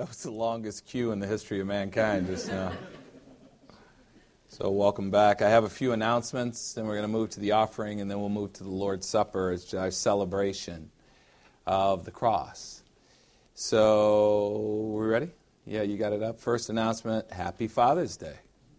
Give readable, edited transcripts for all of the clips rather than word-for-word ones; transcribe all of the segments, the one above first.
That was the longest queue in the history of mankind just now. So welcome back. I have a few announcements, then we're going to move to the offering, and then we'll move to the Lord's Supper as our celebration of the cross. So, we ready? Yeah, you got it up. First announcement, Happy Father's Day.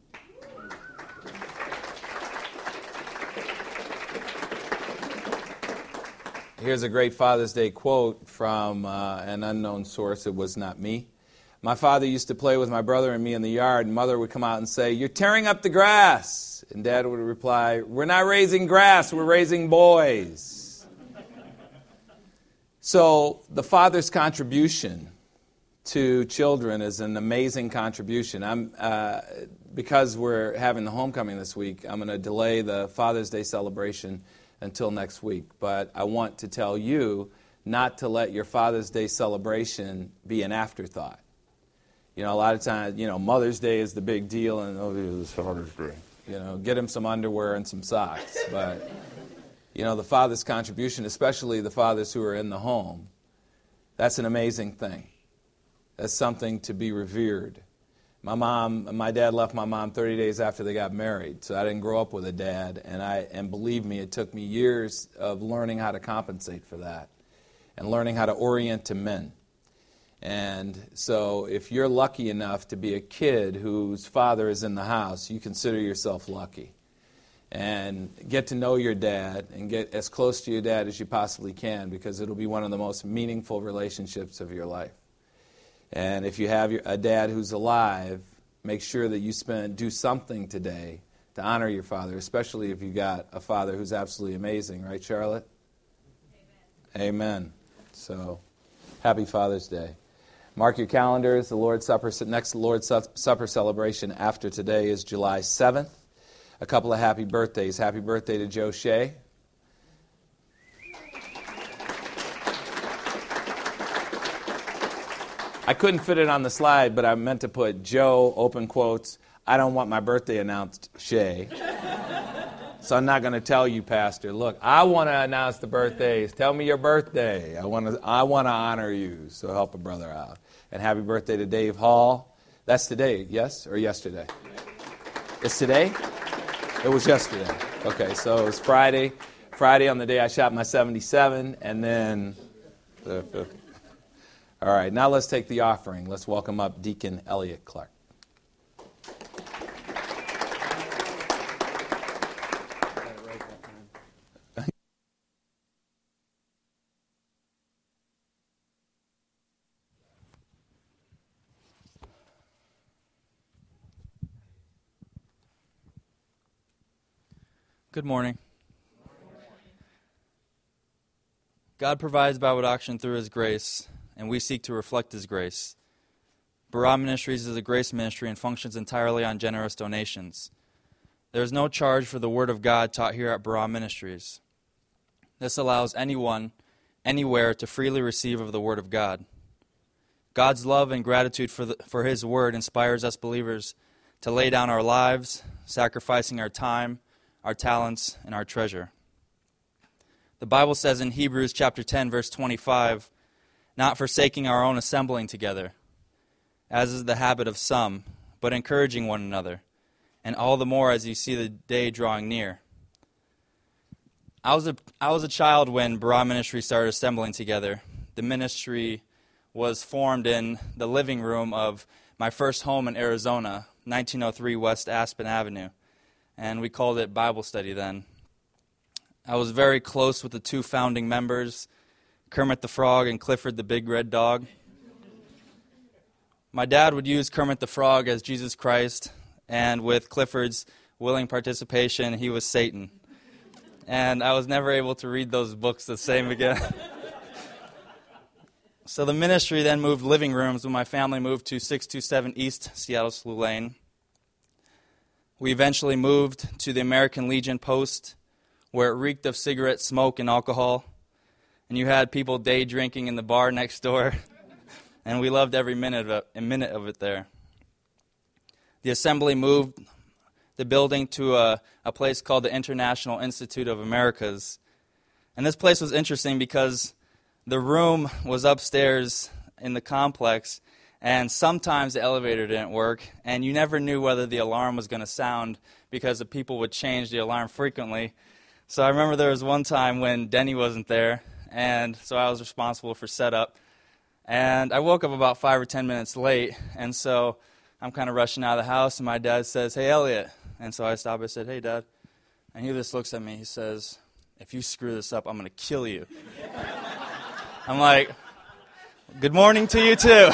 Here's a great Father's Day quote from an unknown source. It was not me. My father used to play with my brother and me in the yard, and Mother would come out and say, "You're tearing up the grass." And Dad would reply, "We're not raising grass, we're raising boys." So the father's contribution to children is an amazing contribution. Because we're having the homecoming this week, I'm going to delay the Father's Day celebration until next week. But I want to tell you not to let your Father's Day celebration be an afterthought. You know, a lot of times, Mother's Day is the big deal, and it's Father's Day. Get him some underwear and some socks. But, the father's contribution, especially the fathers who are in the home, that's an amazing thing. That's something to be revered. My dad left my mom 30 days after they got married, so I didn't grow up with a dad, and believe me, it took me years of learning how to compensate for that and learning how to orient to men. And so if you're lucky enough to be a kid whose father is in the house, you consider yourself lucky. And get to know your dad and get as close to your dad as you possibly can, because it'll be one of the most meaningful relationships of your life. And if you have a dad who's alive, make sure that you do something today to honor your father, especially if you got a father who's absolutely amazing. Right, Charlotte? Amen. Amen. So, happy Father's Day. Mark your calendars. The Lord's Supper, next Lord's Supper celebration after today is July 7th. A couple of happy birthdays. Happy birthday to Joe Shea. I couldn't fit it on the slide, but I meant to put Joe, open quotes, I don't want my birthday announced, Shea. So I'm not going to tell you, Pastor, look, I want to announce the birthdays. Tell me your birthday. I want to honor you, so help a brother out. And happy birthday to Dave Hall. That's today, yes, or yesterday? It's today? It was yesterday. Okay, so it was Friday. Friday on the day I shot my 77, and then the 50. All right, now let's take the offering. Let's welcome up Deacon Elliot Clark. Good morning. God provides Bible doctrine through His grace, and we seek to reflect His grace. Barah Ministries is a grace ministry and functions entirely on generous donations. There is no charge for the Word of God taught here at Barah Ministries. This allows anyone, anywhere, to freely receive of the Word of God. God's love and gratitude for His Word inspires us believers to lay down our lives, sacrificing our time, our talents, and our treasure. The Bible says in Hebrews chapter 10, verse 25, "Not forsaking our own assembling together, as is the habit of some, but encouraging one another, and all the more as you see the day drawing near." I was a child when Barah Ministry started assembling together. The ministry was formed in the living room of my first home in Arizona, 1903 West Aspen Avenue, and we called it Bible study then. I was very close with the two founding members, Kermit the Frog and Clifford the Big Red Dog. My dad would use Kermit the Frog as Jesus Christ, and with Clifford's willing participation, he was Satan. And I was never able to read those books the same again. So the ministry then moved living rooms when my family moved to 627 East Seattle Slough Lane. We eventually moved to the American Legion post, where it reeked of cigarette smoke and alcohol, and you had people day drinking in the bar next door, and we loved every minute of it there. The assembly moved the building to a place called the International Institute of Americas, and this place was interesting because the room was upstairs in the complex, and sometimes the elevator didn't work, and you never knew whether the alarm was going to sound because the people would change the alarm frequently. So I remember there was one time when Denny wasn't there, and so I was responsible for setup. And I woke up about 5 or 10 minutes late, and so I'm kind of rushing out of the house, and my dad says, "Hey, Elliot." And so I stopped. I said, "Hey, Dad." And he just looks at me. He says, "If you screw this up, I'm going to kill you." I'm like, "Good morning to you, too."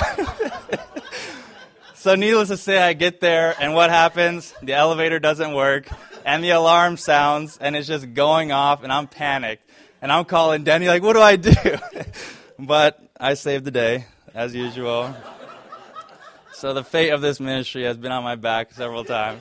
So needless to say, I get there, and what happens? The elevator doesn't work, and the alarm sounds, and it's just going off, and I'm panicked. And I'm calling Denny, like, what do I do? But I saved the day, as usual. So the fate of this ministry has been on my back several times.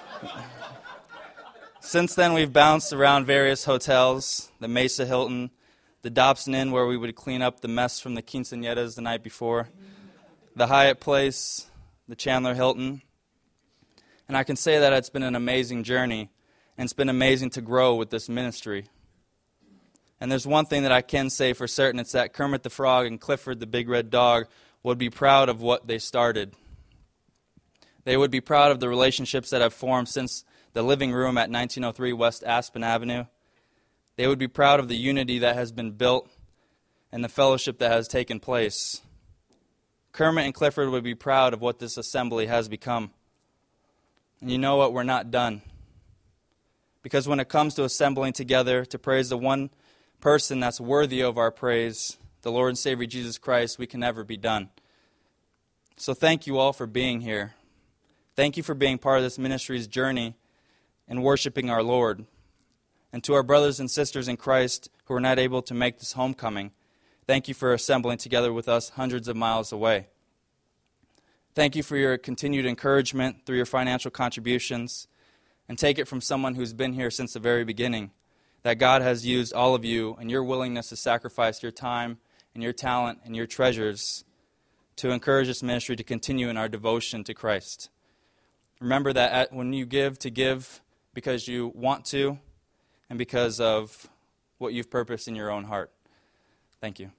Since then, we've bounced around various hotels, the Mesa Hilton, the Dobson Inn, where we would clean up the mess from the quinceañeras the night before, the Hyatt Place, the Chandler Hilton. And I can say that it's been an amazing journey, and it's been amazing to grow with this ministry. And there's one thing that I can say for certain, it's that Kermit the Frog and Clifford the Big Red Dog would be proud of what they started. They would be proud of the relationships that have formed since the living room at 1903 West Aspen Avenue. They would be proud of the unity that has been built and the fellowship that has taken place. Kermit and Clifford would be proud of what this assembly has become. And you know what? We're not done. Because when it comes to assembling together to praise the one person that's worthy of our praise, the Lord and Savior Jesus Christ, we can never be done. So thank you all for being here. Thank you for being part of this ministry's journey and worshiping our Lord. And to our brothers and sisters in Christ who are not able to make this homecoming, thank you for assembling together with us hundreds of miles away. Thank you for your continued encouragement through your financial contributions, and take it from someone who's been here since the very beginning, that God has used all of you and your willingness to sacrifice your time and your talent and your treasures to encourage this ministry to continue in our devotion to Christ. Remember that when you give, to give because you want to and because of what you've purposed in your own heart. Thank you.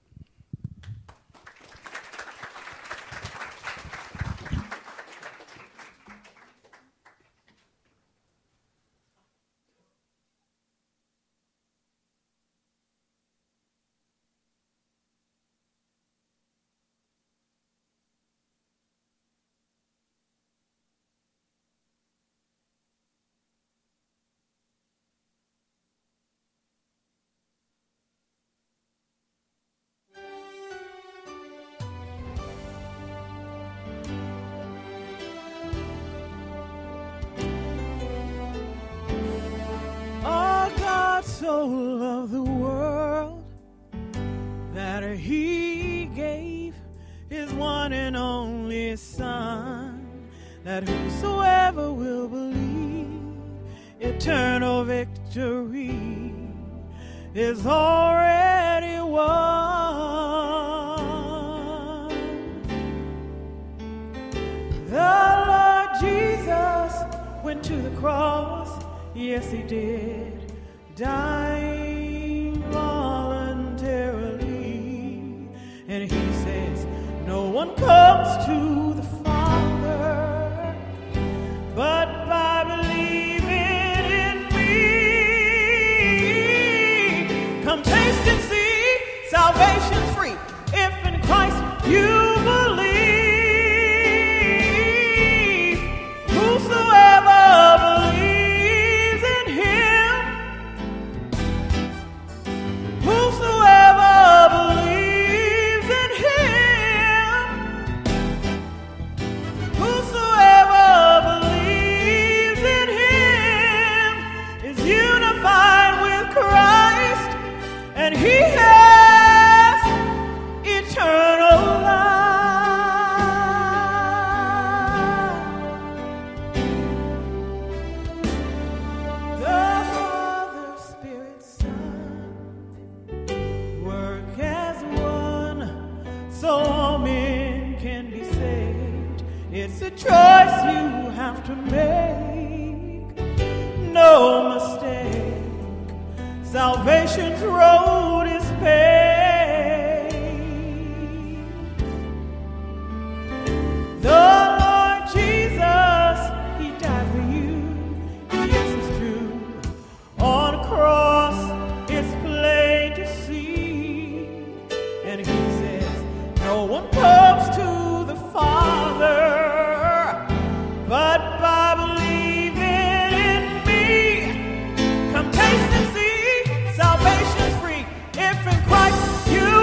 So loved the world that he gave his one and only Son, that whosoever will believe eternal victory is already won. The Lord Jesus went to the cross, yes he did, dying voluntarily, and he says, no one comes to the Father but by believing in me. Come taste and see, salvation's free, if in Christ you believe. Whosoever believes and he has eternal life. The Father, Spirit, Son work as one, so all men can be saved. It's a choice you have to make, no mistake. Salvation's road is paved. one comes to the Father but by believing in me. Come taste and see, salvation's free, if in Christ you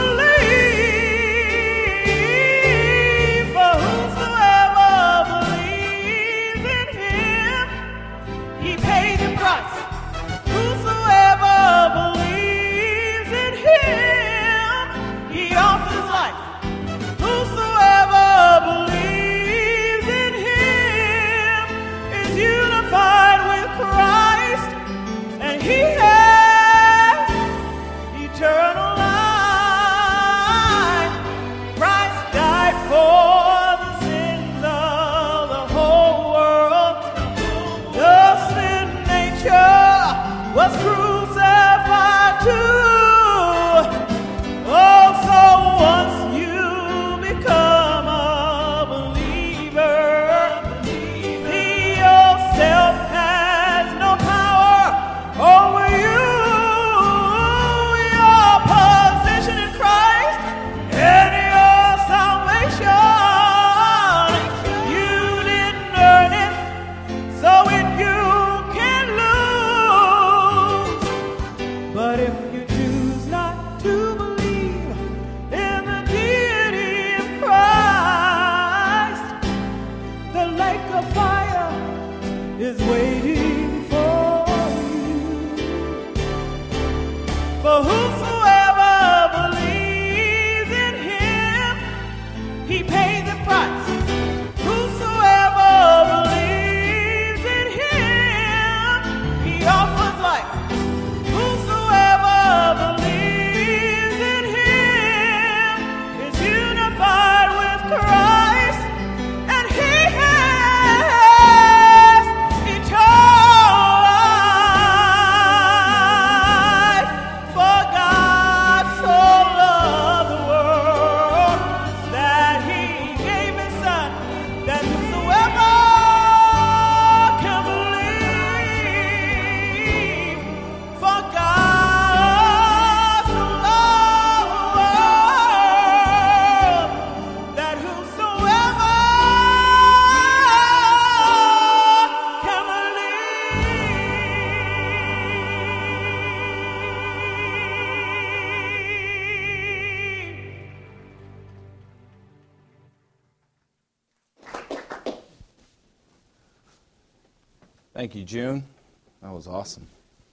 believe. For whosoever believes in him, he paid the price. Whosoever believes in him, he offers life. Whosoever believes in him is unified with Christ, and he has eternal life. Christ died for the sins of the whole world. The sin nature was crucified too. Oh, so once you become a believer, he yourself has no power over you. Your position in Christ and your salvation, you didn't earn it, so it you can lose. But if you choose not to believe in the deity of Christ, the lake of fire is waiting for you. For whosoever believes in him, he paid the price. Whosoever believes in him, he offers life. Whosoever believes in him is unified with Christ, and he has eternal life. For God so loved the world that he gave his son, that whosoever can believe. For God so loved the world that whosoever can believe. Thank you, June. That was awesome.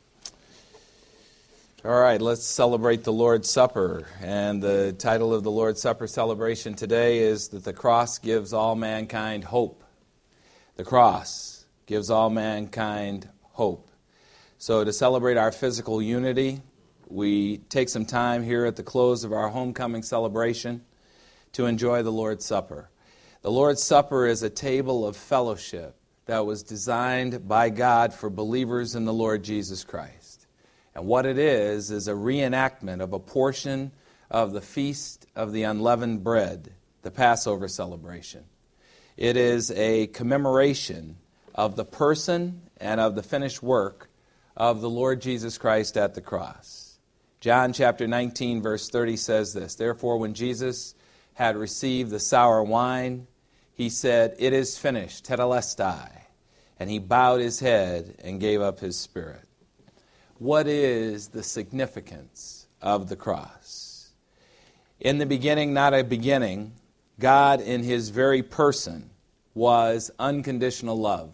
All right, let's celebrate the Lord's Supper. And the title of the Lord's Supper celebration today is that the cross gives all mankind hope. The cross gives all mankind hope. So to celebrate our physical unity, we take some time here at the close of our homecoming celebration to enjoy the Lord's Supper. The Lord's Supper is a table of fellowship that was designed by God for believers in the Lord Jesus Christ. And what it is a reenactment of a portion of the Feast of the Unleavened Bread, the Passover celebration. It is a commemoration of the person and of the finished work of the Lord Jesus Christ at the cross. John chapter 19, verse 30 says this, "Therefore, when Jesus had received the sour wine, he said, 'It is finished,' tetelestai, and he bowed his head and gave up his spirit." What is the significance of the cross? In the beginning, not a beginning, God in his very person was unconditional love.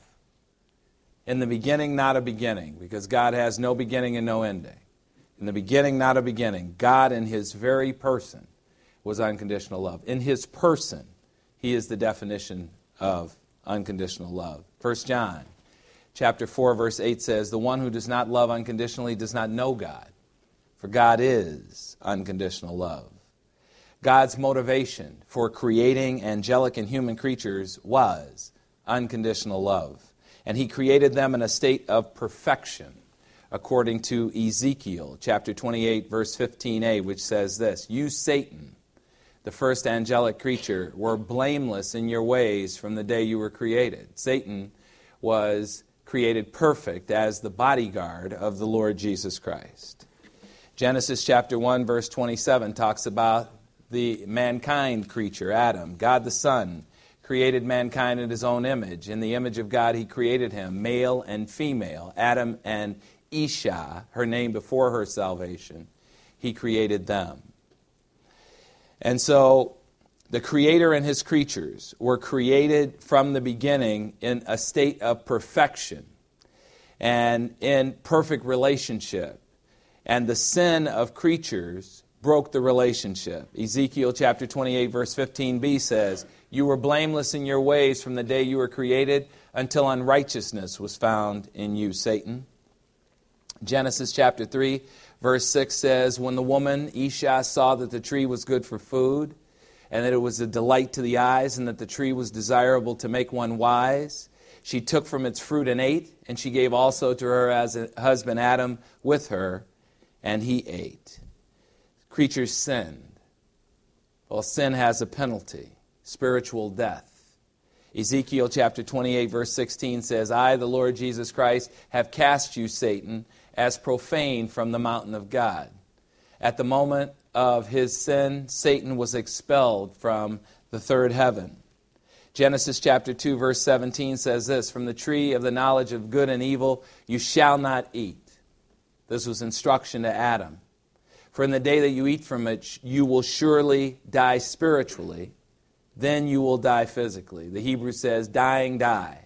In the beginning, not a beginning, because God has no beginning and no ending. In the beginning, not a beginning, God in his very person was unconditional love. In his person, he is the definition of unconditional love. 1 John chapter 4, verse 8 says, "The one who does not love unconditionally does not know God, for God is unconditional love." God's motivation for creating angelic and human creatures was unconditional love. And he created them in a state of perfection, according to Ezekiel chapter 28, verse 15a, which says this, "You, Satan, the first angelic creature, were blameless in your ways from the day you were created." Satan was created perfect as the bodyguard of the Lord Jesus Christ. Genesis chapter 1, verse 27 talks about the mankind creature, Adam. God the Son created mankind in his own image. In the image of God, he created him, male and female. Adam and Isha, her name before her salvation, he created them. And so the Creator and his creatures were created from the beginning in a state of perfection and in perfect relationship. And the sin of creatures broke the relationship. Ezekiel chapter 28, verse 15b says, "You were blameless in your ways from the day you were created until unrighteousness was found in you, Satan." Genesis chapter 3, verse 6 says, "When the woman, Isha, saw that the tree was good for food, and that it was a delight to the eyes, and that the tree was desirable to make one wise, she took from its fruit and ate, and she gave also to her husband Adam with her, and he ate." Creatures sinned. Well, sin has a penalty, spiritual death. Ezekiel chapter 28, verse 16 says, "I, the Lord Jesus Christ, have cast you, Satan, as profane from the mountain of God." At the moment of his sin, Satan was expelled from the third heaven. Genesis chapter 2, verse 17 says this, "From the tree of the knowledge of good and evil you shall not eat." This was instruction to Adam. "For in the day that you eat from it, you will surely die spiritually, then you will die physically." The Hebrew says, dying die.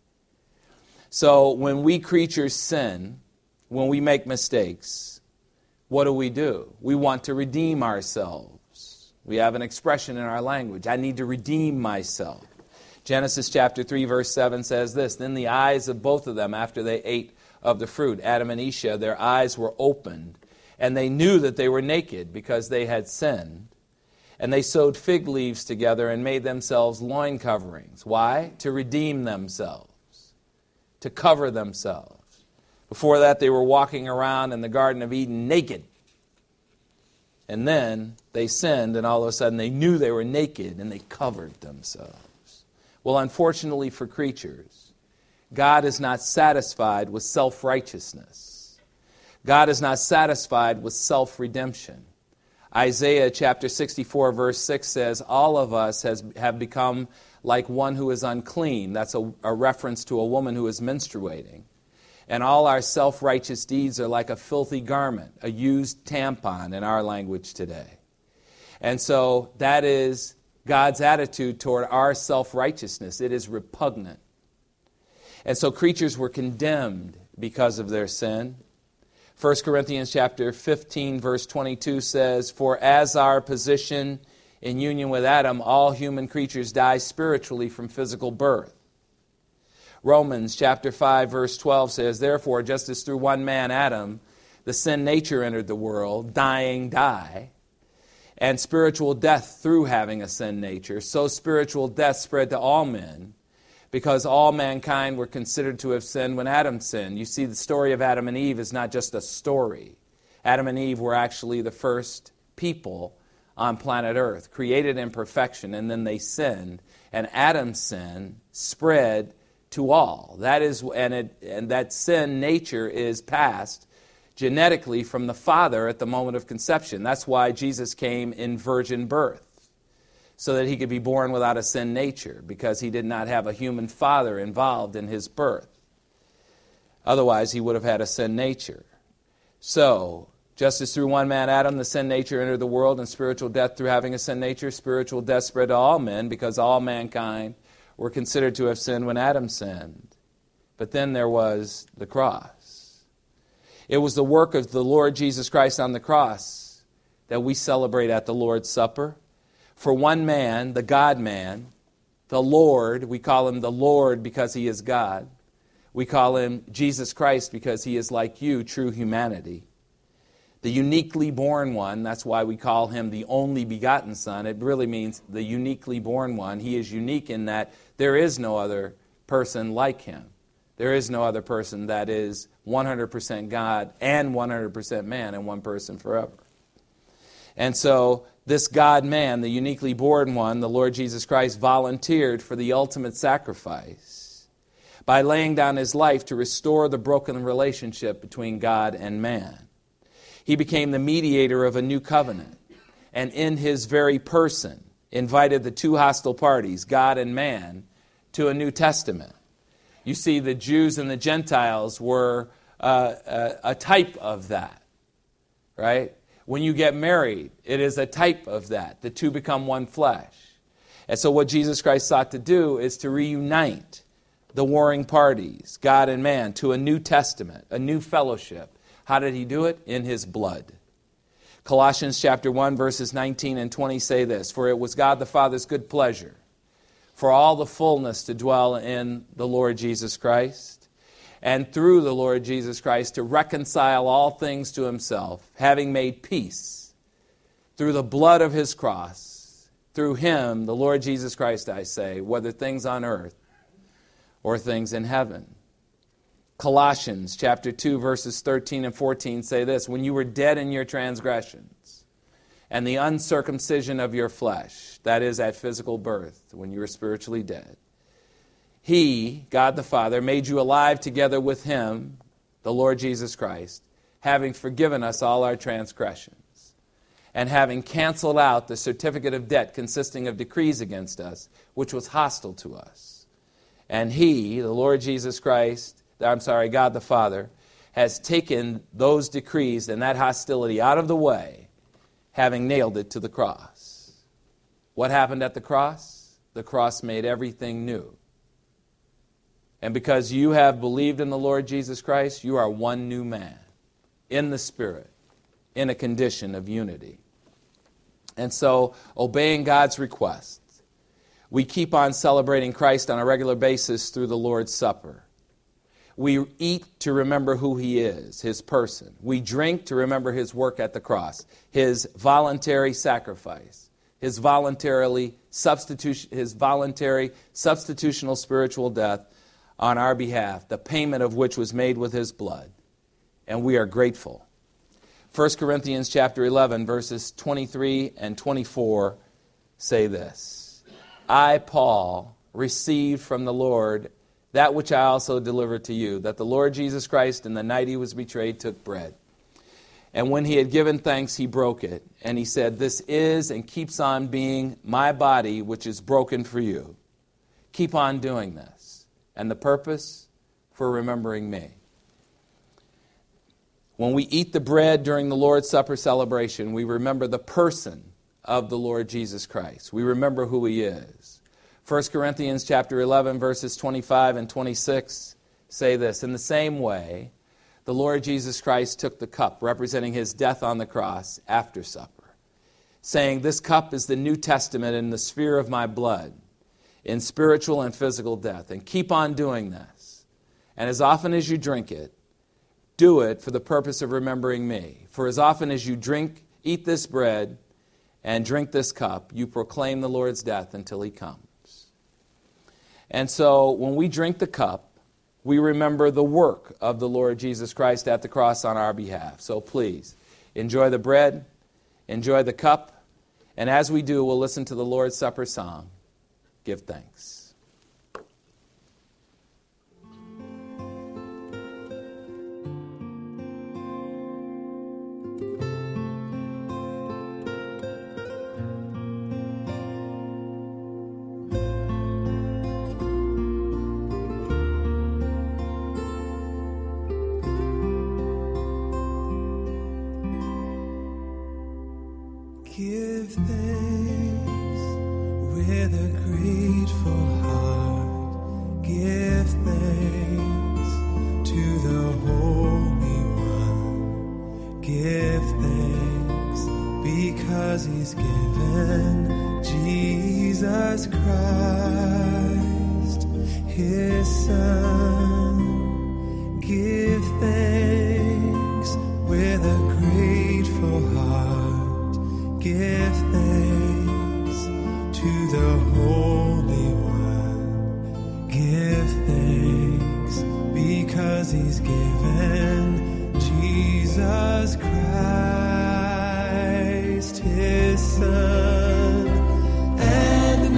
So when we creatures sin, when we make mistakes, what do? We want to redeem ourselves. We have an expression in our language, "I need to redeem myself." Genesis chapter 3, verse 7 says this, "Then the eyes of both of them, after they ate of the fruit, Adam and Isha, their eyes were opened, and they knew that they were naked because they had sinned. And they sewed fig leaves together and made themselves loin coverings." Why? To redeem themselves, to cover themselves. Before that, they were walking around in the Garden of Eden naked. And then they sinned, and all of a sudden they knew they were naked, and they covered themselves. Well, unfortunately for creatures, God is not satisfied with self-righteousness. God is not satisfied with self-redemption. Isaiah chapter 64, verse 6 says, "All of us have become like one who is unclean." That's a reference to a woman who is menstruating. "And all our self-righteous deeds are like a filthy garment," a used tampon in our language today. And so that is God's attitude toward our self-righteousness. It is repugnant. And so creatures were condemned because of their sin. 1 Corinthians chapter 15, verse 22 says, "For as our position in union with Adam, all human creatures die spiritually from physical birth." Romans chapter 5, verse 12 says, "Therefore, just as through one man, Adam, the sin nature entered the world, dying die, and spiritual death through having a sin nature, so spiritual death spread to all men, because all mankind were considered to have sinned when Adam sinned." You see, the story of Adam and Eve is not just a story. Adam and Eve were actually the first people on planet Earth, created in perfection, and then they sinned, and Adam's sin spread to all. That is, and that sin nature is passed genetically from the father at the moment of conception. That's why Jesus came in virgin birth, so that he could be born without a sin nature, because he did not have a human father involved in his birth. Otherwise, he would have had a sin nature. So, just as through one man, Adam, the sin nature entered the world, and spiritual death through having a sin nature, spiritual death spread to all men, because all mankind were considered to have sinned when Adam sinned. But then there was the cross. It was the work of the Lord Jesus Christ on the cross that we celebrate at the Lord's Supper. For one man, the God-man, the Lord, we call him the Lord because he is God. We call him Jesus Christ because he is like you, true humanity. The uniquely born one, that's why we call him the only begotten Son. It really means the uniquely born one. He is unique in that there is no other person like him. There is no other person that is 100% God and 100% man and one person forever. And so this God-man, the uniquely born one, the Lord Jesus Christ, volunteered for the ultimate sacrifice by laying down his life to restore the broken relationship between God and man. He became the mediator of a new covenant. and in his very person invited the two hostile parties, God and man, to a new testament. You see, the Jews and the Gentiles were a type of that, right? When you get married, it is a type of that. The two become one flesh. And so what Jesus Christ sought to do is to reunite the warring parties, God and man, to a new testament, a new fellowship. How did he do it? In his blood. Colossians chapter 1, verses 19 and 20 say this, "For it was God the Father's good pleasure for all the fullness to dwell in the Lord Jesus Christ, and through the Lord Jesus Christ to reconcile all things to himself, having made peace through the blood of his cross. Through him, the Lord Jesus Christ, I say, whether things on earth or things in heaven." Colossians chapter 2, verses 13 and 14 say this, "When you were dead in your transgressions and the uncircumcision of your flesh," that is at physical birth, when you were spiritually dead, "He, God the Father, made you alive together with him," the Lord Jesus Christ, "having forgiven us all our transgressions, and having canceled out the certificate of debt consisting of decrees against us, which was hostile to us. And he," the Lord Jesus Christ, God the Father, "has taken those decrees and that hostility out of the way, having nailed it to the cross." What happened at the cross? The cross made everything new. And because you have believed in the Lord Jesus Christ, you are one new man, in the Spirit, in a condition of unity. And so, obeying God's request, we keep on celebrating Christ on a regular basis through the Lord's Supper. We eat to remember who he is, his person. We drink to remember his work at the cross, his voluntary sacrifice, his voluntary substitutional spiritual death on our behalf, the payment of which was made with his blood. And we are grateful. 1 Corinthians chapter 11, verses 23 and 24 say this, "I, Paul, received from the Lord that which I also delivered to you, that the Lord Jesus Christ, in the night he was betrayed, took bread. And when he had given thanks, he broke it. And he said, 'This is and keeps on being my body, which is broken for you. Keep on doing this.' And the purpose? For remembering me." When we eat the bread during the Lord's Supper celebration, we remember the person of the Lord Jesus Christ. We remember who he is. 1 Corinthians chapter 11, verses 25 and 26 say this, "In the same way, the Lord Jesus Christ took the cup, representing his death on the cross, after supper, saying, 'This cup is the New Testament in the sphere of my blood, in spiritual and physical death. And keep on doing this. And as often as you drink it, do it for the purpose of remembering me. For as often as you eat this bread and drink this cup, you proclaim the Lord's death until he comes.'" And so when we drink the cup, we remember the work of the Lord Jesus Christ at the cross on our behalf. So please, enjoy the bread, enjoy the cup, and as we do, we'll listen to the Lord's Supper song, "Give Thanks." Give thanks with a grateful heart. Give thanks to the Holy One. Give thanks because he's given Jesus Christ, his Son. Give thanks with a grateful heart. Give thanks to the Holy One. Give thanks because he's given Jesus Christ, his Son. And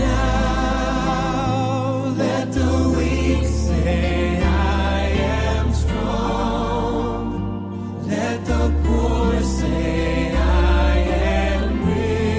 now let the weak say, "I am strong." Let the poor say, "I am rich."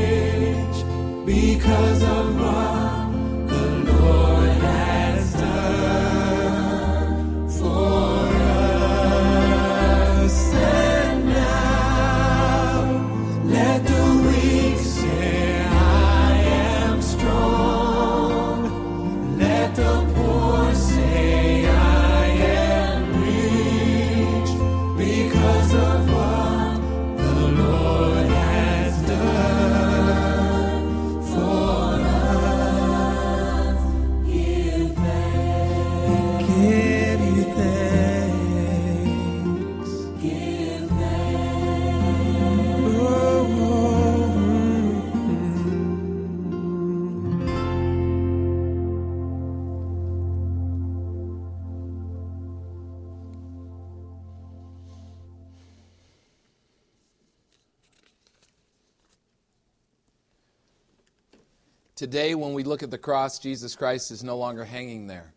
Today, when we look at the cross, Jesus Christ is no longer hanging there.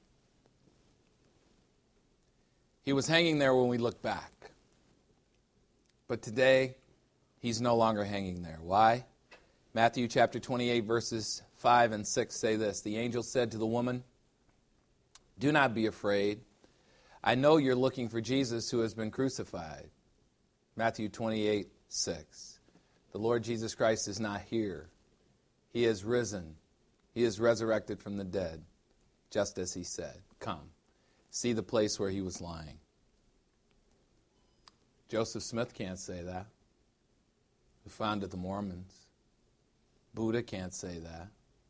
He was hanging there when we look back. But today, he's no longer hanging there. Why? Matthew chapter 28, verses 5 and 6 say this. The angel said to the woman, "Do not be afraid. I know you're looking for Jesus who has been crucified." Matthew 28, 6. The Lord Jesus Christ is not here. He is risen. He is resurrected from the dead, just as he said. Come, see the place where he was lying. Joseph Smith can't say that, who founded the Mormons. Buddha can't say that.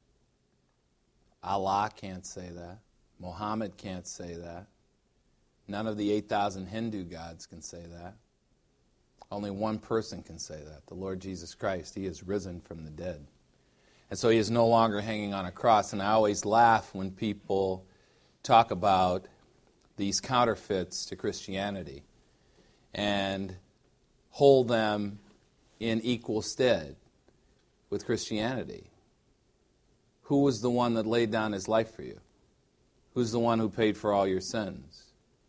Allah can't say that. Muhammad can't say that. None of the 8,000 Hindu gods can say that. Only one person can say that, the Lord Jesus Christ. He is risen from the dead. And so he is no longer hanging on a cross. And I always laugh when people talk about these counterfeits to Christianity and hold them in equal stead with Christianity. Who was the one that laid down his life for you? Who's the one who paid for all your sins?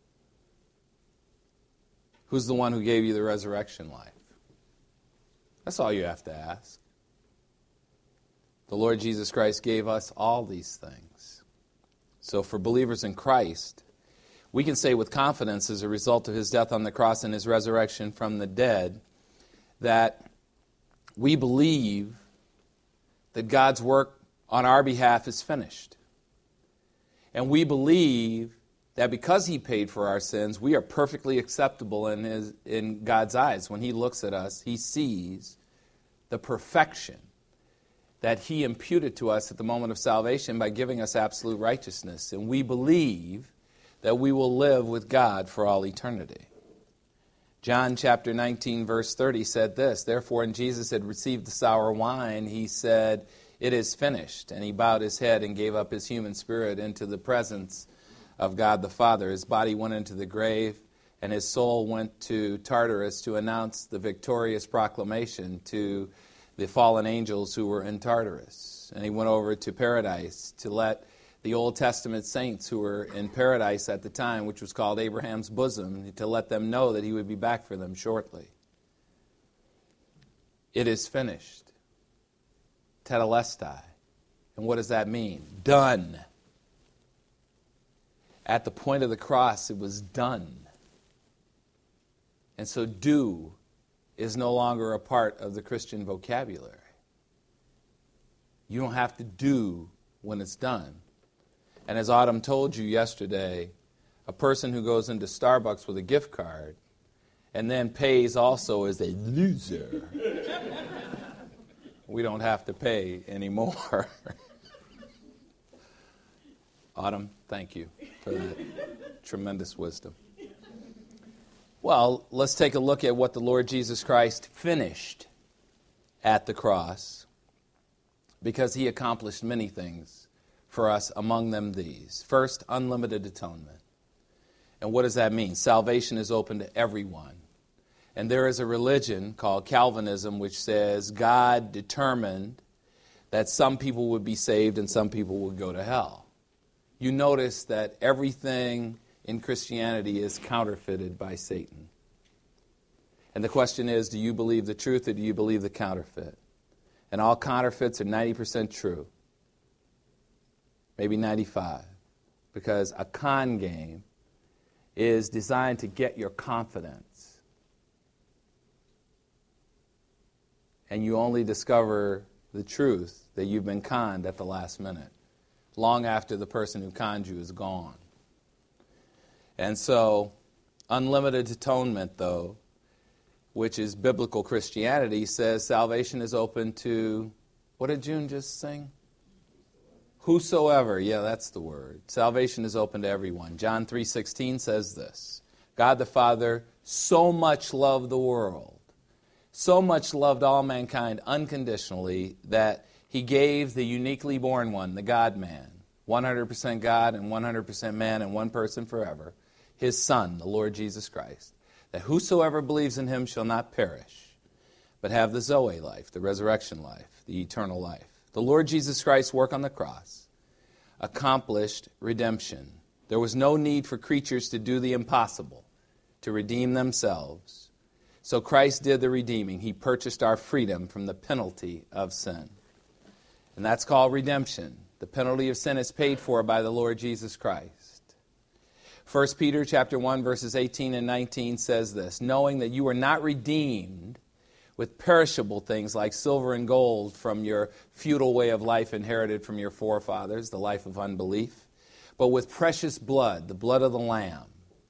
Who's the one who gave you the resurrection life? That's all you have to ask. The Lord Jesus Christ gave us all these things. So for believers in Christ, we can say with confidence as a result of his death on the cross and his resurrection from the dead that we believe that God's work on our behalf is finished. And we believe that because he paid for our sins, we are perfectly acceptable in God's eyes. When he looks at us, he sees the perfection that he imputed to us at the moment of salvation by giving us absolute righteousness. And we believe that we will live with God for all eternity. John chapter 19, verse 30 said this, "Therefore, when Jesus had received the sour wine, he said, 'It is finished.' And he bowed his head and gave up his human spirit into the presence of God the Father. His body went into the grave, and his soul went to Tartarus to announce the victorious proclamation to the fallen angels who were in Tartarus. And he went over to paradise to let the Old Testament saints who were in paradise at the time, which was called Abraham's bosom, to let them know that he would be back for them shortly. It is finished. Tetelestai. And what does that mean? Done. At the point of the cross, it was done. And so do is no longer a part of the Christian vocabulary. You don't have to do when it's done. And as Autumn told you yesterday, a person who goes into Starbucks with a gift card and then pays also is a loser. We don't have to pay anymore. Autumn, thank you for that tremendous wisdom. Well, let's take a look at what the Lord Jesus Christ finished at the cross, because he accomplished many things for us, among them these. First, unlimited atonement. And what does that mean? Salvation is open to everyone. And there is a religion called Calvinism which says God determined that some people would be saved and some people would go to hell. You notice that everything in Christianity is counterfeited by Satan. And the question is, do you believe the truth or do you believe the counterfeit? And all counterfeits are 90% true. Maybe 95%. Because a con game is designed to get your confidence. And you only discover the truth that you've been conned at the last minute, long after the person who conned you is gone. And so, unlimited atonement, though, which is biblical Christianity, says salvation is open to, what did June just sing? Whosoever. Yeah, that's the word. Salvation is open to everyone. John 3:16 says this, God the Father so much loved the world, so much loved all mankind unconditionally, that he gave the uniquely born one, the God-man, 100% God and 100% man and one person forever, his Son, the Lord Jesus Christ, that whosoever believes in him shall not perish, but have the Zoe life, the resurrection life, the eternal life. The Lord Jesus Christ's work on the cross accomplished redemption. There was no need for creatures to do the impossible, to redeem themselves. So Christ did the redeeming. He purchased our freedom from the penalty of sin. And that's called redemption. The penalty of sin is paid for by the Lord Jesus Christ. 1 Peter chapter 1, verses 18 and 19 says this, knowing that you are not redeemed with perishable things like silver and gold from your futile way of life inherited from your forefathers, the life of unbelief, but with precious blood, the blood of the Lamb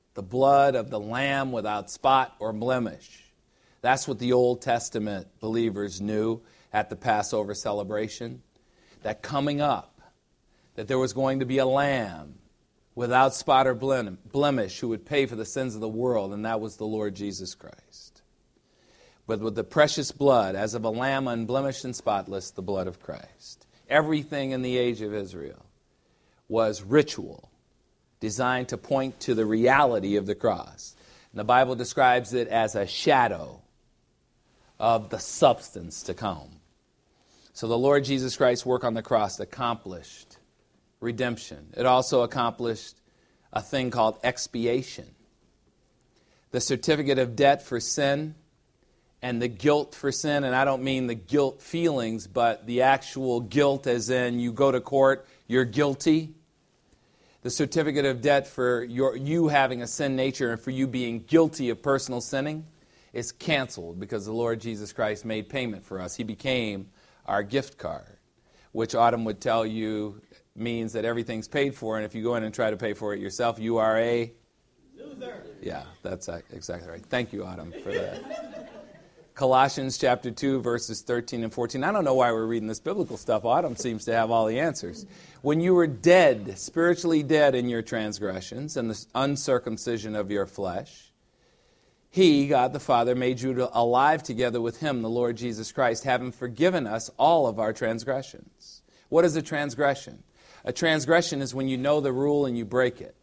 without spot or blemish. That's what the Old Testament believers knew at the Passover celebration, that coming up, that there was going to be a lamb without spot or blemish who would pay for the sins of the world, and that was the Lord Jesus Christ. But with the precious blood, as of a lamb unblemished and spotless, the blood of Christ. Everything in the age of Israel was ritual, designed to point to the reality of the cross. And the Bible describes it as a shadow of the substance to come. So the Lord Jesus Christ's work on the cross accomplished redemption. It also accomplished a thing called expiation. The certificate of debt for sin and the guilt for sin, and I don't mean the guilt feelings, but the actual guilt as in you go to court, you're guilty. The certificate of debt for you having a sin nature and for you being guilty of personal sinning is canceled because the Lord Jesus Christ made payment for us. He became our gift card, which Autumn would tell you means that everything's paid for, and if you go in and try to pay for it yourself, you are a loser. Yeah, that's exactly right. Thank you, Autumn, for that. Colossians chapter 2, verses 13 and 14. I don't know why we're reading this biblical stuff. Autumn seems to have all the answers. When you were dead, spiritually dead in your transgressions and the uncircumcision of your flesh, He, God the Father, made you alive together with Him, the Lord Jesus Christ, having forgiven us all of our transgressions. What is a transgression? A transgression is when you know the rule and you break it.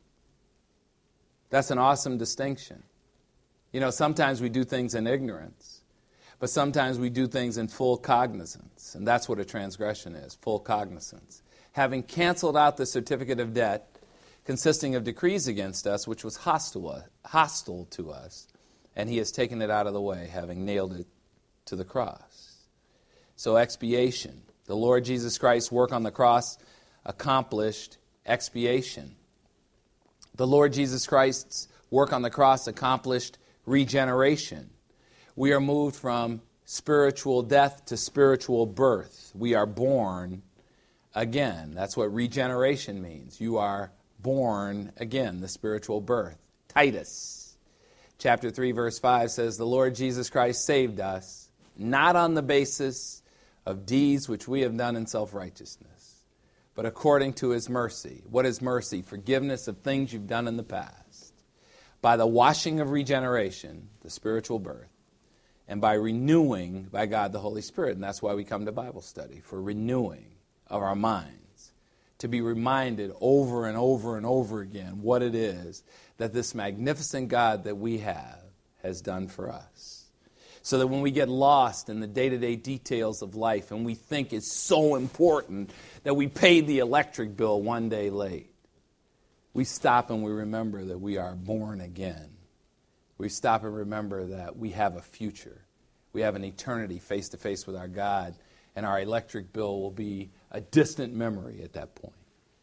That's an awesome distinction. You know, sometimes we do things in ignorance, but sometimes we do things in full cognizance, and that's what a transgression is, full cognizance. Having canceled out the certificate of debt consisting of decrees against us, which was hostile to us, and He has taken it out of the way, having nailed it to the cross. So expiation. The Lord Jesus Christ's work on the cross accomplished expiation. The Lord Jesus Christ's work on the cross accomplished regeneration. We are moved from spiritual death to spiritual birth. We are born again. That's what regeneration means. You are born again, the spiritual birth. Titus chapter 3, verse 5 says, the Lord Jesus Christ saved us, not on the basis of deeds which we have done in self-righteousness, but according to His mercy. What is mercy? Forgiveness of things you've done in the past. By the washing of regeneration, the spiritual birth, and by renewing by God the Holy Spirit. And that's why we come to Bible study, for renewing of our minds, to be reminded over and over and over again what it is that this magnificent God that we have has done for us. So that when we get lost in the day-to-day details of life and we think it's so important that we paid the electric bill one day late, we stop and we remember that we are born again. We stop and remember that we have a future. We have an eternity face-to-face with our God, and our electric bill will be a distant memory at that point.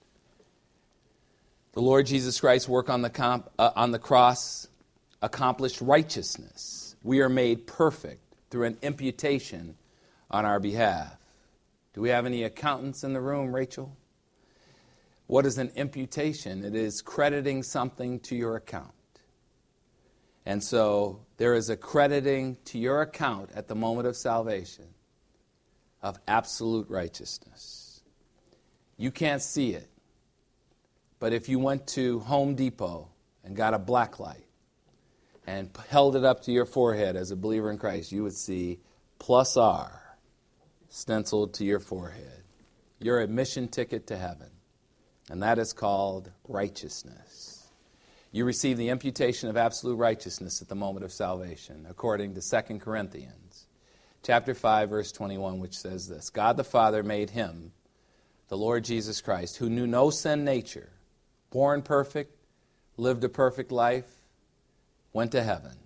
The Lord Jesus Christ's work on the cross accomplished righteousness. We are made perfect through an imputation on our behalf. Do we have any accountants in the room, Rachel? What is an imputation? It is crediting something to your account. And so there is a crediting to your account at the moment of salvation of absolute righteousness. You can't see it. But if you went to Home Depot and got a black light and held it up to your forehead as a believer in Christ, you would see +R stenciled to your forehead. Your admission ticket to heaven. And that is called righteousness. You receive the imputation of absolute righteousness at the moment of salvation, according to 2 Corinthians chapter 5, verse 21, which says this: God the Father made him, the Lord Jesus Christ, who knew no sin nature, born perfect, lived a perfect life, went to heaven.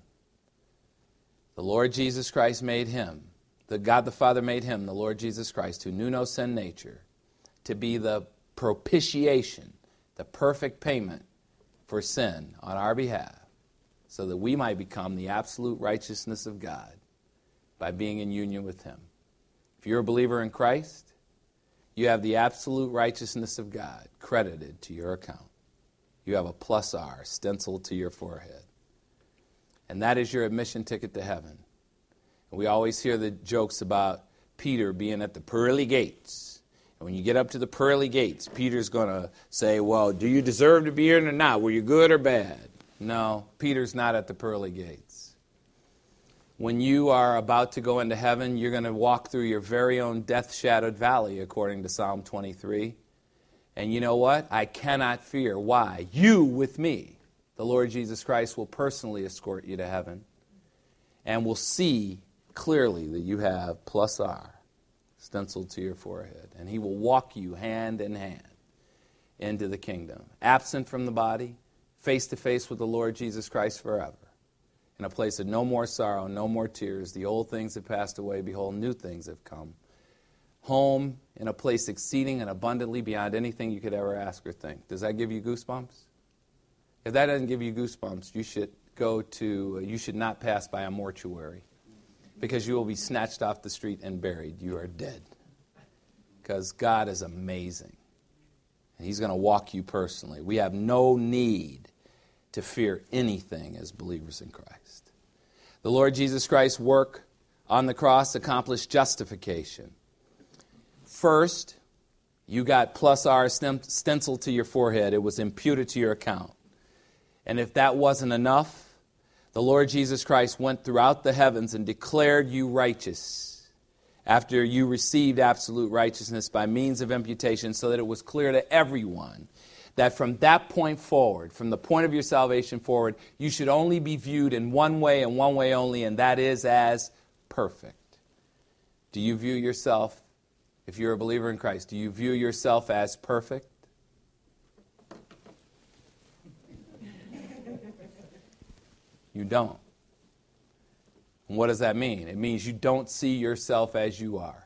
The Lord Jesus Christ made him, God the Father made him, the Lord Jesus Christ, who knew no sin nature, to be the propitiation, the perfect payment for sin on our behalf, so that we might become the absolute righteousness of God by being in union with him. If you're a believer in Christ, you have the absolute righteousness of God credited to your account. You have a plus R stenciled to your forehead. And that is your admission ticket to heaven. And we always hear the jokes about Peter being at the pearly gates. And when you get up to the pearly gates, Peter's going to say, well, do you deserve to be here or not? Were you good or bad? No, Peter's not at the pearly gates. When you are about to go into heaven, you're going to walk through your very own death-shadowed valley, according to Psalm 23. And you know what? I cannot fear. Why? You with me. The Lord Jesus Christ will personally escort you to heaven and will see clearly that you have plus R stenciled to your forehead. And he will walk you hand in hand into the kingdom, absent from the body, face to face with the Lord Jesus Christ forever, in a place of no more sorrow, no more tears. The old things have passed away. Behold, new things have come. Home in a place exceeding and abundantly beyond anything you could ever ask or think. Does that give you goosebumps? If that doesn't give you goosebumps, you should not pass by a mortuary, because you will be snatched off the street and buried. You are dead. Because God is amazing. And he's going to walk you personally. We have no need to fear anything as believers in Christ. The Lord Jesus Christ's work on the cross accomplished justification. First, you got plus R stenciled to your forehead. It was imputed to your account. And if that wasn't enough, the Lord Jesus Christ went throughout the heavens and declared you righteous after you received absolute righteousness by means of imputation, so that it was clear to everyone that from that point forward, from the point of your salvation forward, you should only be viewed in one way and one way only, and that is as perfect. Do you view yourself, if you're a believer in Christ, do you view yourself as perfect? You don't. And what does that mean? It means you don't see yourself as you are.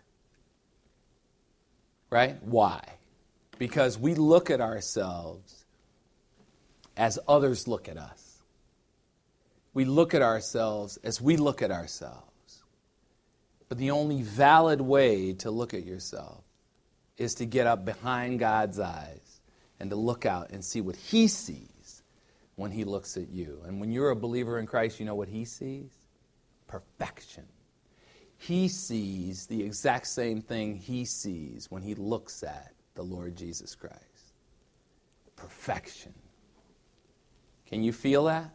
Right? Why? Because we look at ourselves as others look at us. We look at ourselves as we look at ourselves. But the only valid way to look at yourself is to get up behind God's eyes and to look out and see what he sees when he looks at you. And when you're a believer in Christ, you know what he sees? Perfection. He sees the exact same thing he sees when he looks at the Lord Jesus Christ. Perfection. Can you feel that?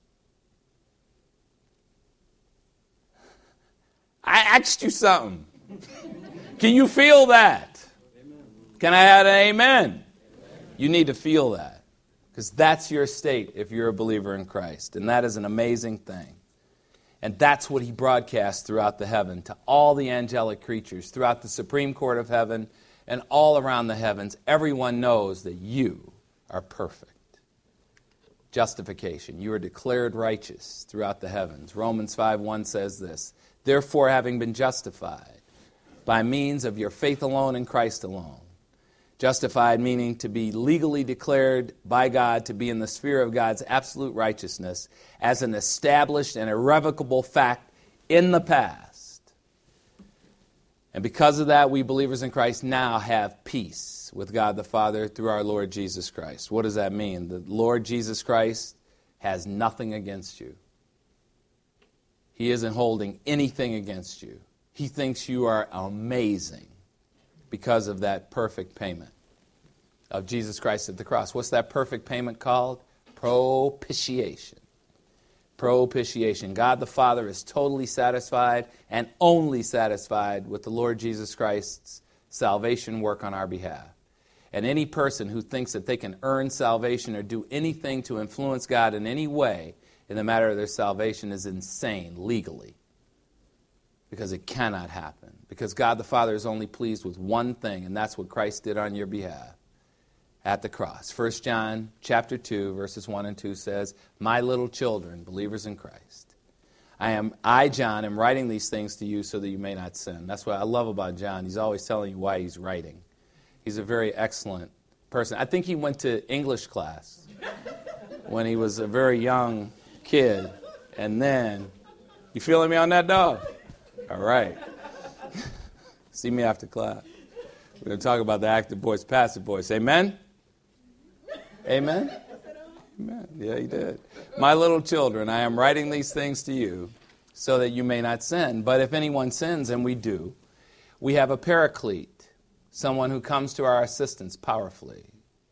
I asked you something. Can you feel that? Can I add an amen? You need to feel that. Because that's your state if you're a believer in Christ. And that is an amazing thing. And that's what he broadcasts throughout the heaven to all the angelic creatures, throughout the supreme court of heaven and all around the heavens. Everyone knows that you are perfect. Justification. You are declared righteous throughout the heavens. Romans 5:1 says this: therefore, having been justified by means of your faith alone in Christ alone. Justified meaning to be legally declared by God to be in the sphere of God's absolute righteousness as an established and irrevocable fact in the past. And because of that, we believers in Christ now have peace with God the Father through our Lord Jesus Christ. What does that mean? The Lord Jesus Christ has nothing against you. He isn't holding anything against you. He thinks you are amazing because of that perfect payment of Jesus Christ at the cross. What's that perfect payment called? Propitiation. Propitiation. God the Father is totally satisfied and only satisfied with the Lord Jesus Christ's salvation work on our behalf. And any person who thinks that they can earn salvation or do anything to influence God in any way in the matter of their salvation is insane legally. Because it cannot happen. Because God the Father is only pleased with one thing, and that's what Christ did on your behalf at the cross. 1 John chapter 2, verses 1 and 2 says, "My little children, believers in Christ, I, John, am writing these things to you so that you may not sin." That's what I love about John. He's always telling you why he's writing. He's a very excellent person. I think he went to English class when he was a very young kid. And then, you feeling me on that, dog? All right. See me after class. We're going to talk about the active voice, passive voice. Amen? Amen? Amen. Yeah, he did. "My little children, I am writing these things to you so that you may not sin. But if anyone sins," and we do, "we have a paraclete, someone who comes to our assistance powerfully.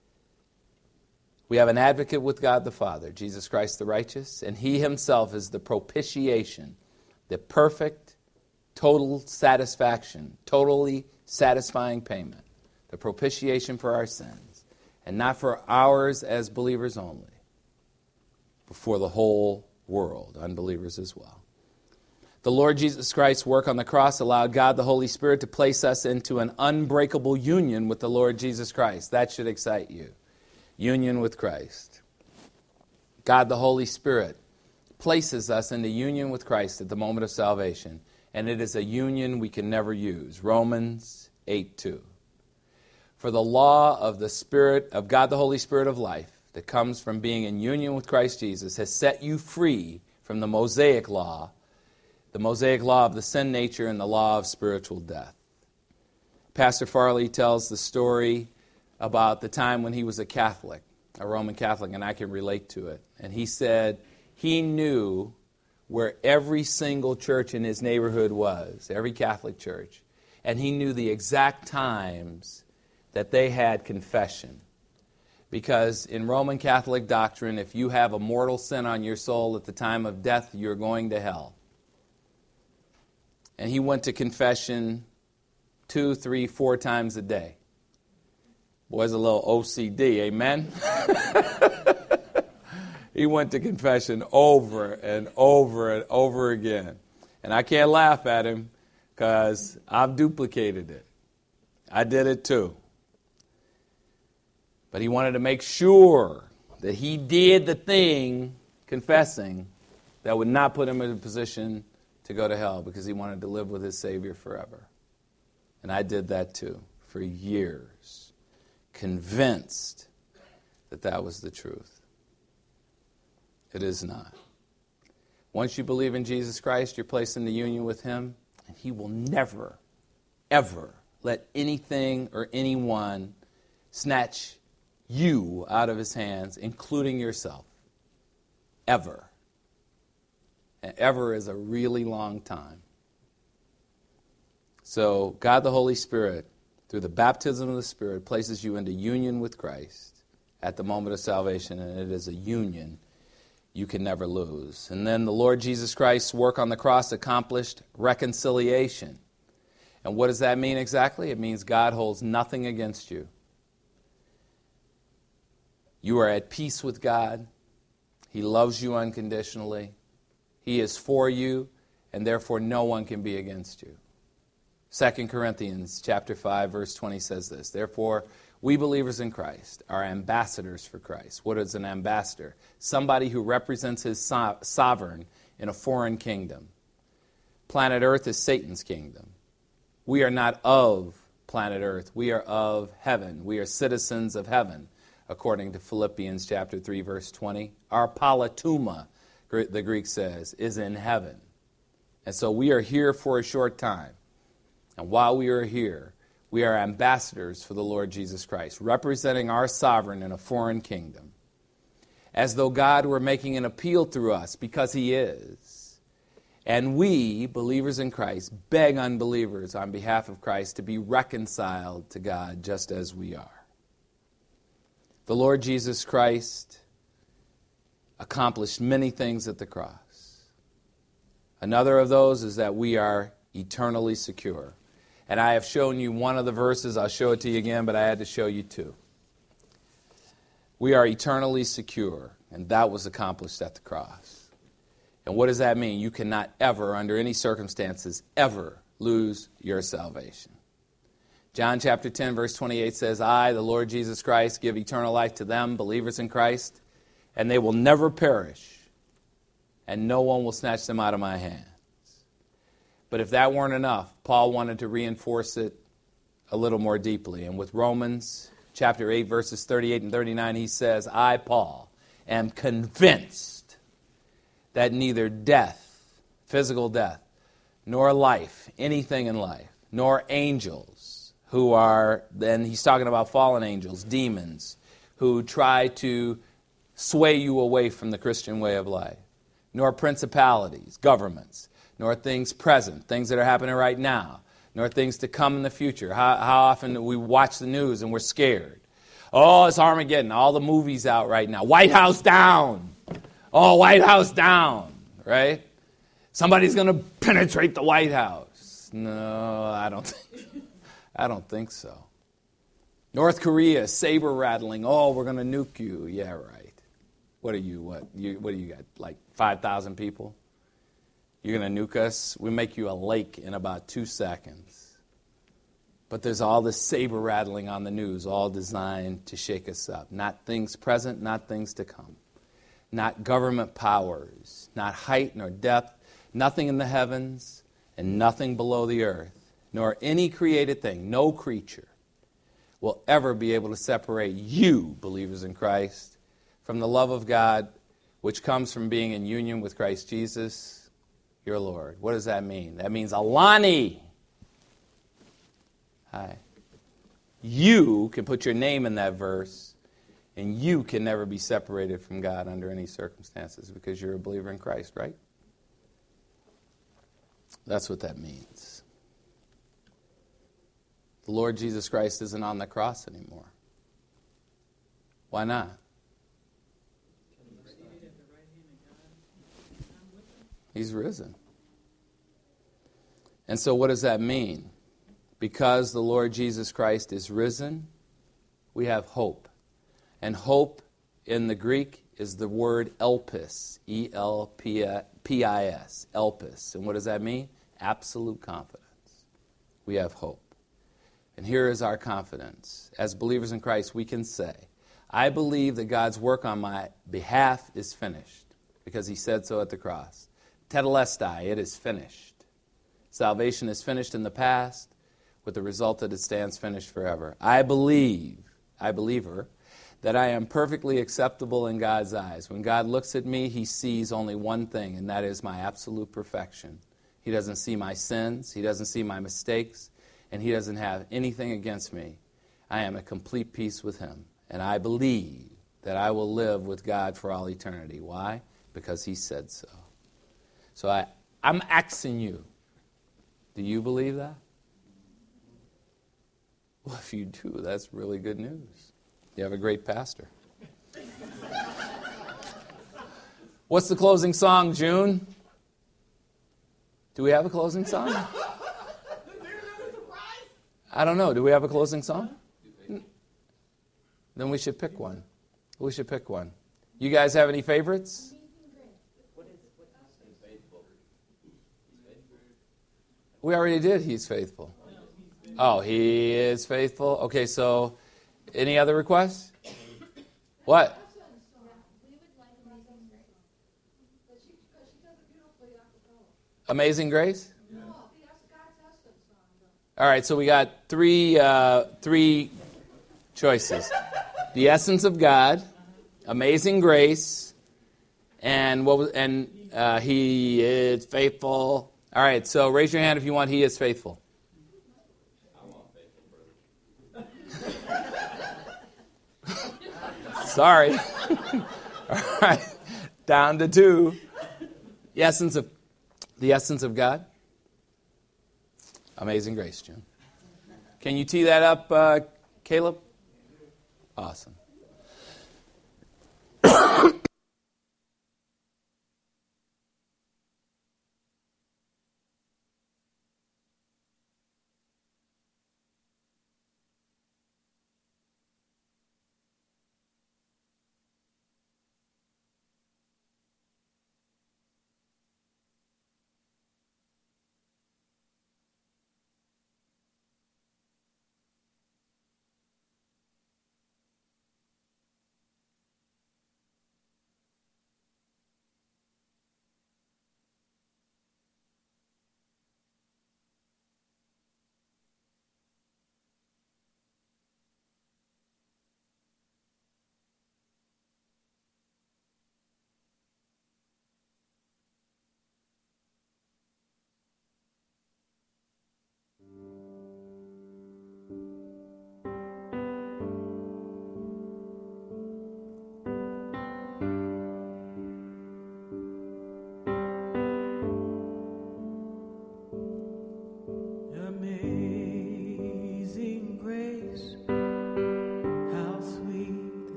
We have an advocate with God the Father, Jesus Christ the righteous, and he himself is the propitiation, the perfect, total satisfaction, totally satisfying payment, the propitiation for our sins, and not for ours as believers only, but for the whole world, unbelievers as well. The Lord Jesus Christ's work on the cross allowed God the Holy Spirit to place us into an unbreakable union with the Lord Jesus Christ. That should excite you. Union with Christ. God the Holy Spirit places us into union with Christ at the moment of salvation, and it is a union we can never use. Romans 8:2. "For the law of the Spirit of God the Holy Spirit of life that comes from being in union with Christ Jesus has set you free from the Mosaic law of the sin nature and the law of spiritual death." Pastor Farley tells the story about the time when he was a Catholic, a Roman Catholic, and I can relate to it. And he said he knew where every single church in his neighborhood was, every Catholic church, and he knew the exact times that they had confession. Because in Roman Catholic doctrine, if you have a mortal sin on your soul at the time of death, you're going to hell. And he went to confession 2, 3, 4 times a day. Boy's a little OCD, amen? He went to confession over and over and over again. And I can't laugh at him because I've duplicated it. I did it too. But he wanted to make sure that he did the thing, confessing, that would not put him in a position to go to hell, because he wanted to live with his Savior forever. And I did that too for years, convinced that that was the truth. It is not. Once you believe in Jesus Christ, you're placed in the union with him, and he will never, ever let anything or anyone snatch you out of his hands, including yourself. Ever. And ever is a really long time. So God the Holy Spirit, through the baptism of the Spirit, places you into union with Christ at the moment of salvation, and it is a union you can never lose. And then the Lord Jesus Christ's work on the cross accomplished reconciliation. And what does that mean exactly? It means God holds nothing against you. You are at peace with God. He loves you unconditionally. He is for you, and therefore no one can be against you. 2 Corinthians chapter 5, verse 20 says this: "Therefore, we believers in Christ are ambassadors for Christ." What is an ambassador? Somebody who represents his sovereign in a foreign kingdom. Planet Earth is Satan's kingdom. We are not of planet Earth. We are of heaven. We are citizens of heaven, according to Philippians chapter 3, verse 20. Our palatuma, the Greek says, is in heaven. And so we are here for a short time. And while we are here, we are ambassadors for the Lord Jesus Christ, representing our sovereign in a foreign kingdom, as though God were making an appeal through us, because he is. And we, believers in Christ, beg unbelievers on behalf of Christ to be reconciled to God just as we are. The Lord Jesus Christ accomplished many things at the cross. Another of those is that we are eternally secure. And I have shown you one of the verses. I'll show it to you again, but I had to show you two. We are eternally secure, and that was accomplished at the cross. And what does that mean? You cannot ever, under any circumstances, ever lose your salvation. John chapter 10, verse 28 says, I, the Lord Jesus Christ, give eternal life to them, believers in Christ, and they will never perish, and no one will snatch them out of my hands. But if that weren't enough, Paul wanted to reinforce it a little more deeply. And with Romans chapter 8, verses 38 and 39, he says, I, Paul, am convinced that neither death, physical death, nor life, anything in life, nor angels who are, then he's talking about fallen angels, demons, who try to sway you away from the Christian way of life, nor principalities, governments, nor things present, things that are happening right now, nor things to come in the future. How often do we watch the news and we're scared? Oh, it's Armageddon, all the movies out right now. White House down. Oh, White House down, right? Somebody's going to penetrate the White House. No, I don't think so. North Korea, saber rattling. Oh, we're going to nuke you. Yeah, right. What do you got, like 5,000 people? You're going to nuke us? We make you a lake in about 2 seconds. But there's all this saber rattling on the news, all designed to shake us up. Not things present, not things to come. Not government powers, not height nor depth, nothing in the heavens and nothing below the earth, nor any created thing, no creature, will ever be able to separate you, believers in Christ, from the love of God, which comes from being in union with Christ Jesus, your Lord. What does that mean? That means Alani. Hi. You can put your name in that verse, and you can never be separated from God under any circumstances because you're a believer in Christ, right? That's what that means. The Lord Jesus Christ isn't on the cross anymore. Why not? He's risen. And so what does that mean? Because the Lord Jesus Christ is risen, we have hope. And hope in the Greek is the word elpis, E-L-P-I-S, elpis. And what does that mean? Absolute confidence. We have hope. And here is our confidence. As believers in Christ, we can say, I believe that God's work on my behalf is finished, because he said so at the cross. Tetelestai, it is finished. Salvation is finished in the past, with the result that it stands finished forever. I believe, that I am perfectly acceptable in God's eyes. When God looks at me, he sees only one thing, and that is my absolute perfection. He doesn't see my sins, he doesn't see my mistakes, and he doesn't have anything against me. I am at complete peace with him, and I believe that I will live with God for all eternity. Why? Because he said so. So I'm asking you, do you believe that? Well, if you do, that's really good news. You have a great pastor. What's the closing song, June? Do we have a closing song? I don't know. Do we have a closing song? Then we should pick one. You guys have any favorites? We already did He's Faithful. Oh, He is faithful. Okay, so any other requests? What? Amazing Grace? All right, so we got three choices. The Essence of God, Amazing Grace, and He is Faithful. All right, so raise your hand if you want He is Faithful. Sorry. All right, down to two. The Essence of God. Amazing Grace, Jim. Can you tee that up, Caleb? Awesome.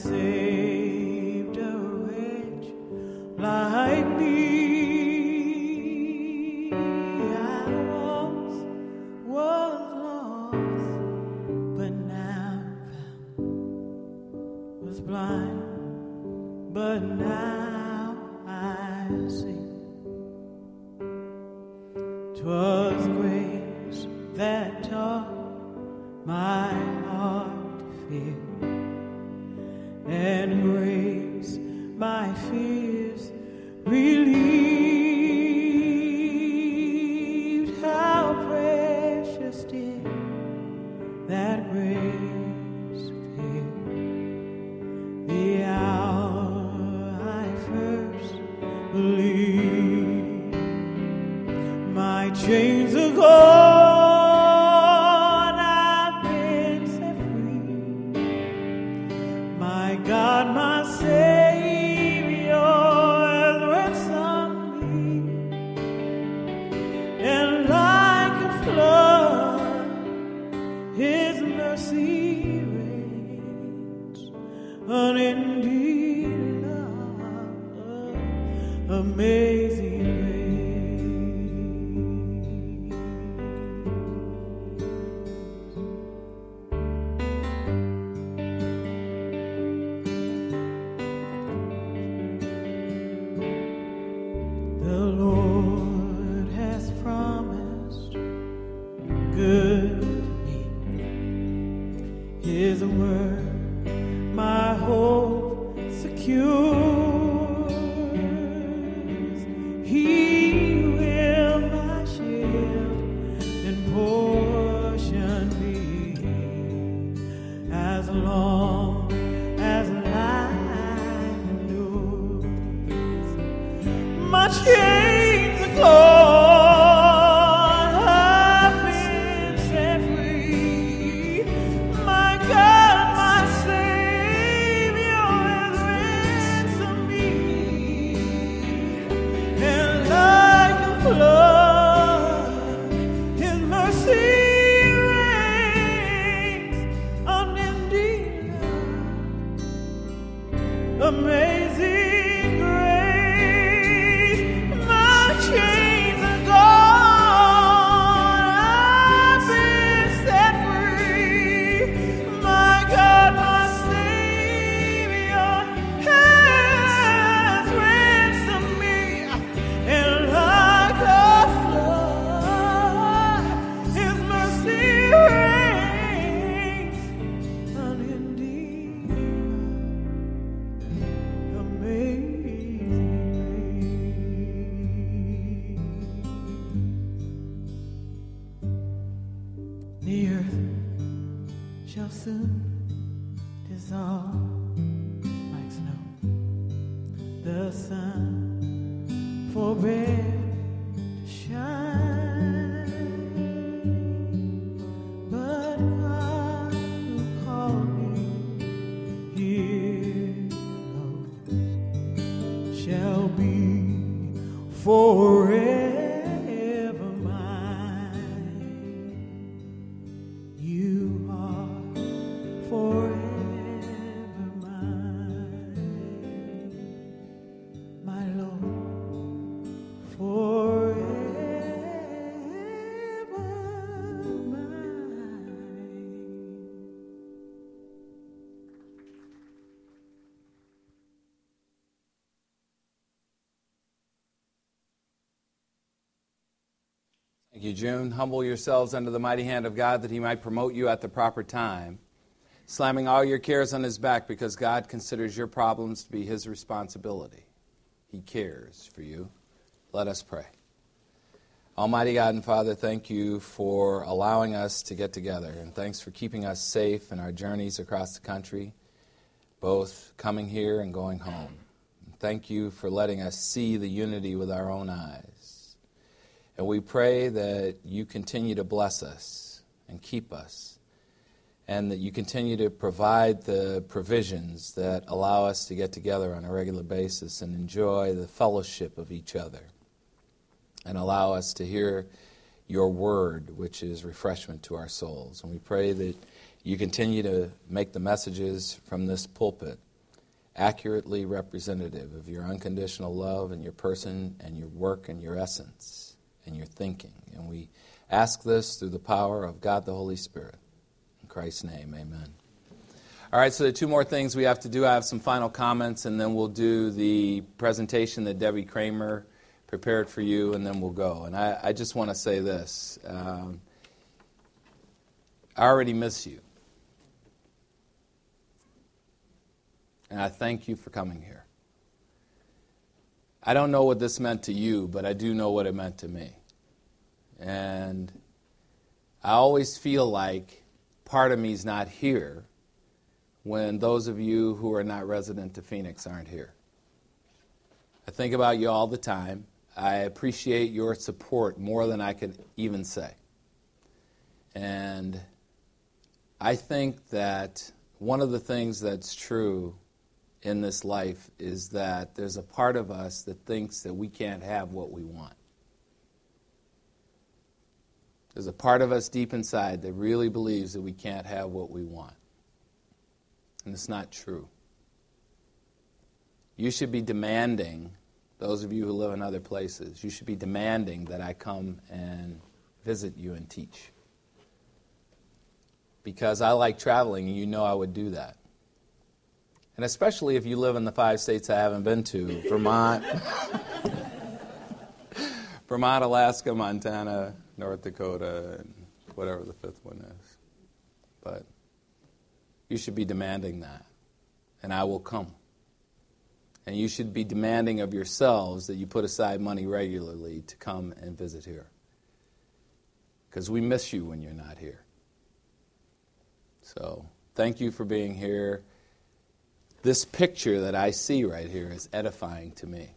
saved a wretch like me. I once was lost, but now found. Was blind, but now I see. 'Twas grace that taught my heart to fear, and grace my fears relieved. How precious did that grace appear the hour I first believed. My chains are gone, I've been set free. My God, my Savior has ransomed me, and like a flood, His mercy reigns, unending love, amazing grace. The Lord has promised good to me. His word my hope secures. He will my shield and portion be as long as life endures. My chains are gone, I've been set free. My God, my Savior has ransomed me, and like a flood, His mercy reigns, unending love, amazing grace. My chains are gone, I've been set free. My God, my Savior has ransomed me, and like a flood, His mercy reigns, unending love, amazing grace. The earth shall soon dissolve like snow. The sun forbear to shine, but God who called me here below shall be forever mine. You are forever mine, my Lord, forever mine. Thank you, June. Humble yourselves under the mighty hand of God that He might promote you at the proper time, slamming all your cares on His back because God considers your problems to be His responsibility. He cares for you. Let us pray. Almighty God and Father, thank you for allowing us to get together, and thanks for keeping us safe in our journeys across the country, both coming here and going home. And thank you for letting us see the unity with our own eyes. And we pray that you continue to bless us and keep us, and that you continue to provide the provisions that allow us to get together on a regular basis and enjoy the fellowship of each other, and allow us to hear your word, which is refreshment to our souls. And we pray that you continue to make the messages from this pulpit accurately representative of your unconditional love and your person and your work and your essence and your thinking. And we ask this through the power of God the Holy Spirit. In Christ's name, amen. All right, so there are two more things we have to do. I have some final comments, and then we'll do the presentation that Debbie Kramer prepared for you, and then we'll go. And I just want to say this. I already miss you. And I thank you for coming here. I don't know what this meant to you, but I do know what it meant to me. And I always feel like part of me is not here when those of you who are not resident to Phoenix aren't here. I think about you all the time. I appreciate your support more than I could even say. And I think that one of the things that's true in this life is that there's a part of us that thinks that we can't have what we want. There's a part of us deep inside that really believes that we can't have what we want. And it's not true. You should be demanding, those of you who live in other places, you should be demanding that I come and visit you and teach. Because I like traveling, and you know I would do that. And especially if you live in the 5 states I haven't been to, Vermont, Alaska, Montana, North Dakota, and whatever the fifth one is. But you should be demanding that, and I will come. And you should be demanding of yourselves that you put aside money regularly to come and visit here. Because we miss you when you're not here. So, thank you for being here. This picture that I see right here is edifying to me.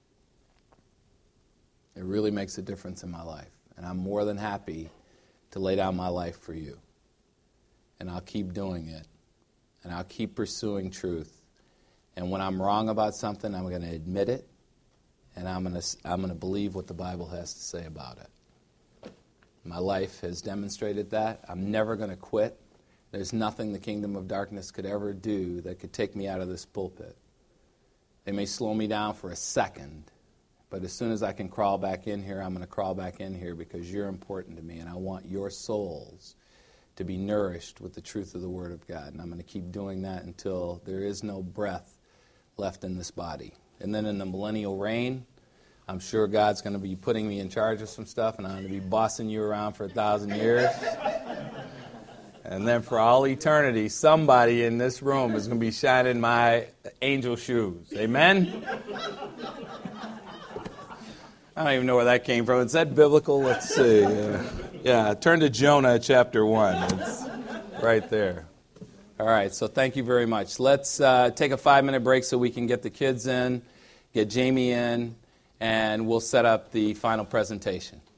It really makes a difference in my life. And I'm more than happy to lay down my life for you. And I'll keep doing it. And I'll keep pursuing truth. And when I'm wrong about something, I'm going to admit it. And I'm going to believe what the Bible has to say about it. My life has demonstrated that. I'm never going to quit. There's nothing the kingdom of darkness could ever do that could take me out of this pulpit. They may slow me down for a second, but as soon as I can crawl back in here, I'm going to crawl back in here because you're important to me, and I want your souls to be nourished with the truth of the Word of God. And I'm going to keep doing that until there is no breath left in this body. And then in the millennial reign, I'm sure God's going to be putting me in charge of some stuff, and I'm going to be bossing you around for 1,000 years. And then for all eternity, somebody in this room is going to be shining my angel shoes. Amen? I don't even know where that came from. Is that biblical? Let's see. Yeah, turn to Jonah chapter 1. It's right there. All right, so thank you very much. Let's take a 5-minute break so we can get the kids in, get Jamie in, and we'll set up the final presentation.